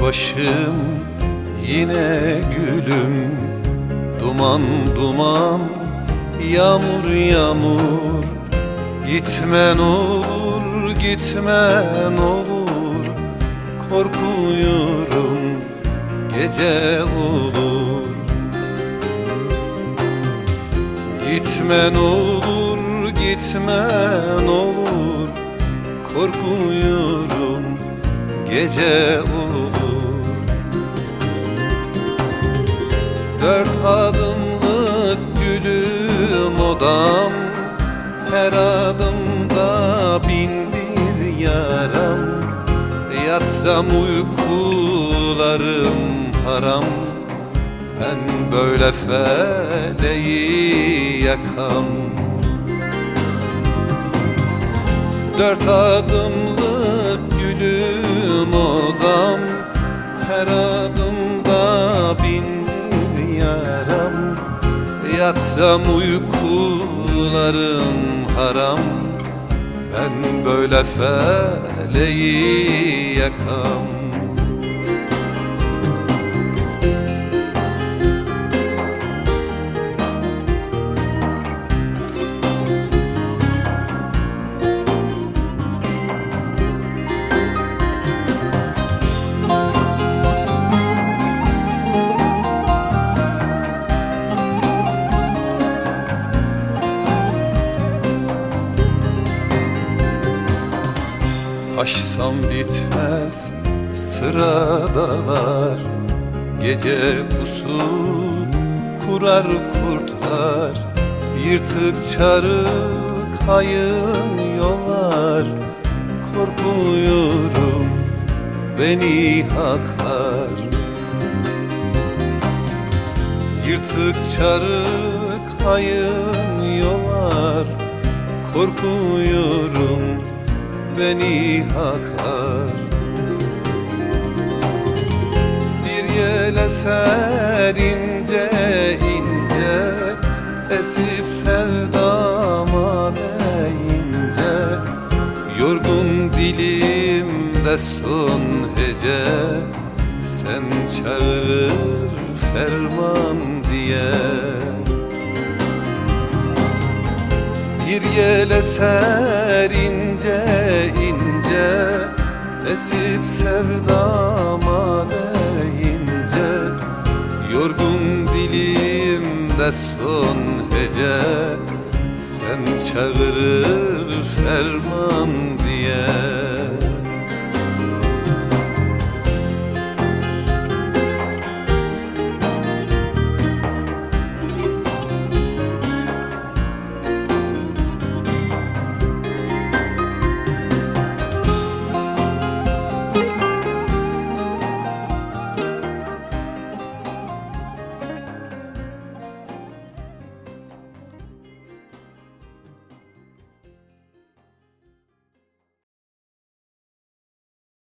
başım yine gülüm. Duman duman, yağmur yağmur. Gitmen olur, gitmen olur. Korkuyorum gece olur. Gitmen olur, gitmen olur. Korkuyorum gece olur. 4 adımlık gülüm odam, her adımda bin bir yaram. Yatsam uykularım haram, ben böyle feleği yakam. 4 adımlık gülüm odam, her adımda bin bir yaram. Yatsam uykularım haram, ben böyle feleği yakam. Açsam bitmez sıradalar, gece pusu kurar kurtlar. Yırtık çarık hayın yollar, korkuyorum beni haklar. Yırtık çarık hayın yollar, korkuyorum beni haklar. Bir yel eser ince ince, esip sevdama deyince. Yorgun dilimde son hece, sen çağırır ferman diye. Bir yel eser ince ince, esip sevdama deyince. Yorgun dilimde son hece, sen çağırır ferman diye.